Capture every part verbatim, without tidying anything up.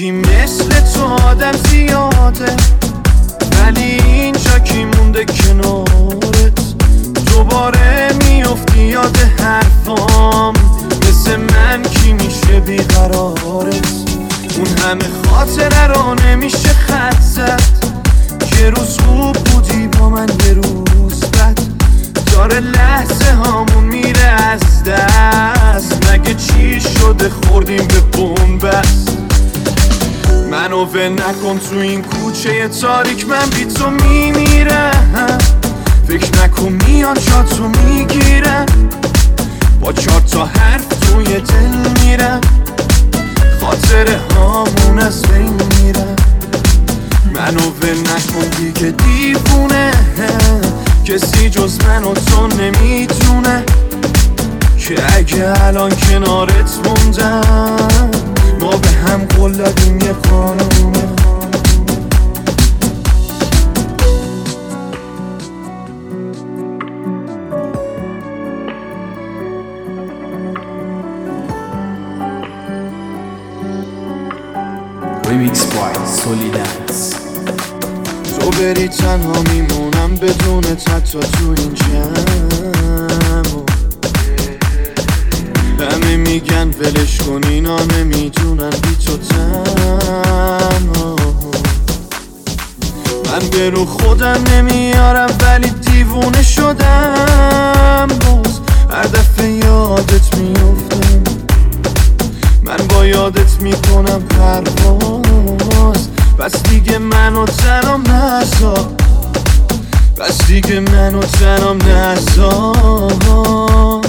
میگی مثل تو آدم زیاده، ولی اینجا کی مونده کنارت؟ دوباره میافتی یاد حرفام، مثل من کی میشه بیقرارت؟ اون همه خاطره رو نمیشه خط زد، یه روز خوب بودی با من یه روز بد، داره لحظه هامون میره از دست. مگه چی شده خوردیم به بنبست؟ منو ول نکن تو این کوچه تاریک، من بی تو میمیرم. فکر نکن میان جا تو میگیرم، با چهار تا حرف توی دل میرم، خاطره هامون از بین میرم. منو ول نکن دیگه دیوونه، کسی جز من و تو نمیتونه که اگه الان کنارت موندم ما به هم قول دادیم یه قانونه. Remix by Solidance. تو بری تنها میمونم بدون حتی تو این جمع، همه میگن ولش کن اینا نمیدونن بی تو تنها. من به رو خودم نمیارم ولی دیوونه شدم، باز هر دفعه یادت میفتم. من با یادت میکنم پرواز، بس دیگه منو تنم نذار، بس دیگه منو تنم نذار.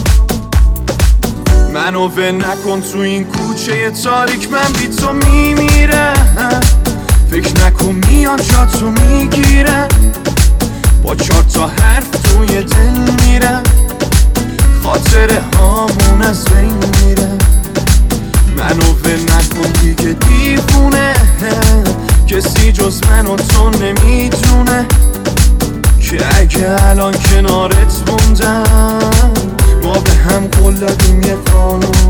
منو ول نکن تو این کوچه تاریک، من بی تو میمیرم. فکر نکن میان جا تو میگیرم، با چهار تا حرف توی دل میرم، خاطره هامون از بین میرم. منو ول نکن دیگه دیوونه، کسی جز من و تو نمیدونه که اگه الان کنارت موندم ما به هم قول دادیم یه قانون.